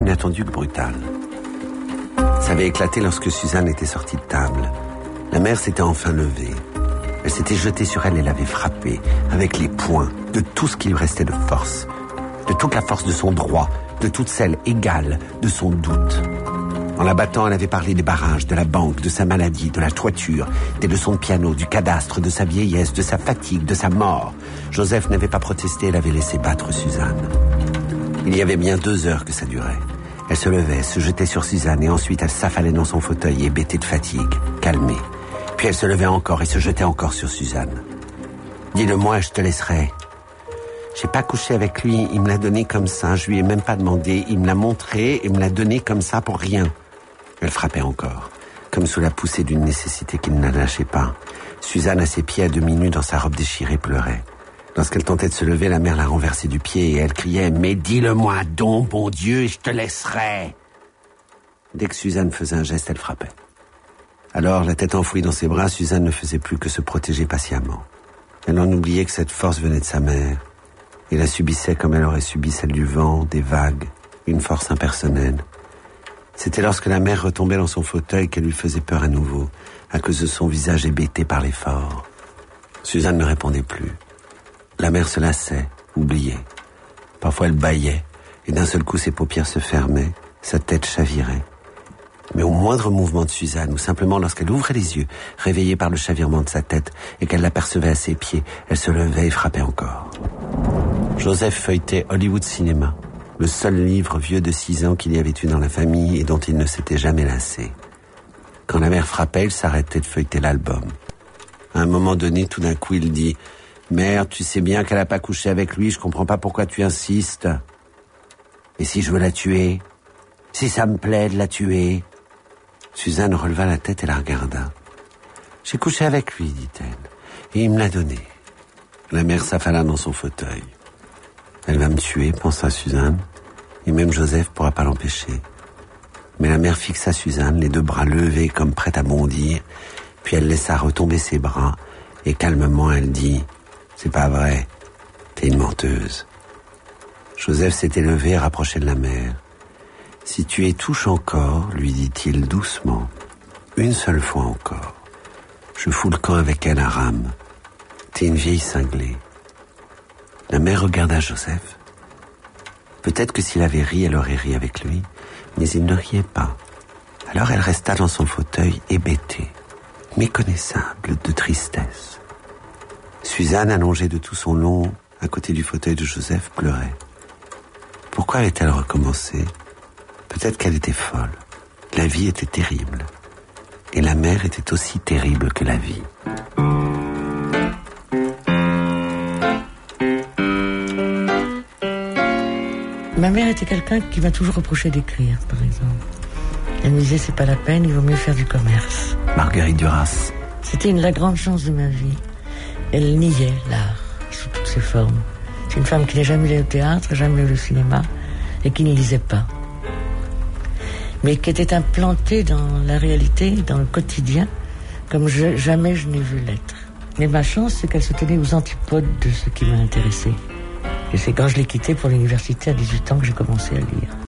inattendu que brutal. Ça avait éclaté lorsque Suzanne était sortie de table. La mère s'était enfin levée. Elle s'était jetée sur elle et l'avait frappée, avec les poings, de tout ce qui lui restait de force. De toute la force de son droit, de toute celle égale de son doute. En la battant, elle avait parlé des barrages, de la banque, de sa maladie, de la toiture, des leçons de piano, du cadastre, de sa vieillesse, de sa fatigue, de sa mort. Joseph n'avait pas protesté, elle avait laissé battre Suzanne. Il y avait bien 2 heures que ça durait. Elle se levait, se jetait sur Suzanne et ensuite elle s'affalait dans son fauteuil hébétée de fatigue, calmée. Puis elle se levait encore et se jetait encore sur Suzanne. « Dis-le-moi, je te laisserai. J'ai pas couché avec lui, il me l'a donné comme ça, je lui ai même pas demandé, il me l'a montré et me l'a donné comme ça pour rien. » Elle frappait encore, comme sous la poussée d'une nécessité qui ne la lâchait pas. Suzanne, à ses pieds à demi nue dans sa robe déchirée, pleurait. Lorsqu'elle tentait de se lever, la mère la renversait du pied et elle criait « Mais dis-le-moi donc, bon Dieu, et je te laisserai !» Dès que Suzanne faisait un geste, elle frappait. Alors, la tête enfouie dans ses bras, Suzanne ne faisait plus que se protéger patiemment. Elle en oubliait que cette force venait de sa mère et la subissait comme elle aurait subi celle du vent, des vagues, une force impersonnelle. C'était lorsque la mère retombait dans son fauteuil qu'elle lui faisait peur à nouveau, à cause de son visage hébété par l'effort. Suzanne ne répondait plus. La mère se lassait, oubliait. Parfois elle bâillait, et d'un seul coup ses paupières se fermaient, sa tête chavirait. Mais au moindre mouvement de Suzanne, ou simplement lorsqu'elle ouvrait les yeux, réveillée par le chavirement de sa tête, et qu'elle l'apercevait à ses pieds, elle se levait et frappait encore. Joseph feuilletait Hollywood Cinéma, le seul livre vieux de 6 ans qu'il y avait eu dans la famille et dont il ne s'était jamais lassé. Quand la mère frappait, il s'arrêtait de feuilleter l'album. À un moment donné, tout d'un coup, il dit « Mère, tu sais bien qu'elle n'a pas couché avec lui, je comprends pas pourquoi tu insistes. Et si je veux la tuer? Si ça me plaît de la tuer ?» Suzanne releva la tête et la regarda. « J'ai couché avec lui, dit-elle, et il me l'a donné. » La mère s'affala dans son fauteuil. « Elle va me tuer, pensa Suzanne, et même Joseph pourra pas l'empêcher. » Mais la mère fixa Suzanne, les 2 bras levés comme prête à bondir, puis elle laissa retomber ses bras, et calmement elle dit « C'est pas vrai, t'es une menteuse. » Joseph s'était levé et rapproché de la mère. « Si tu y touches encore, lui dit-il doucement, une seule fois encore, je fous le camp avec elle à rame. T'es une vieille cinglée. » La mère regarda Joseph. Peut-être que s'il avait ri, elle aurait ri avec lui, mais il ne riait pas. Alors elle resta dans son fauteuil hébétée, méconnaissable de tristesse. Suzanne, allongée de tout son long, à côté du fauteuil de Joseph, pleurait. Pourquoi avait-elle recommencé? Peut-être qu'elle était folle. La vie était terrible. Et la mère était aussi terrible que la vie. Ma mère était quelqu'un qui m'a toujours reproché d'écrire, par exemple. Elle me disait, c'est pas la peine, il vaut mieux faire du commerce. Marguerite Duras. C'était la grande chance de ma vie. Elle niait l'art, sous toutes ses formes. C'est une femme qui n'a jamais allé au théâtre, jamais allé au cinéma, et qui ne lisait pas. Mais qui était implantée dans la réalité, dans le quotidien, comme jamais je n'ai vu l'être. Mais ma chance, c'est qu'elle se tenait aux antipodes de ce qui m'a intéressé. Et c'est quand je l'ai quittée pour l'université à 18 ans que j'ai commencé à lire.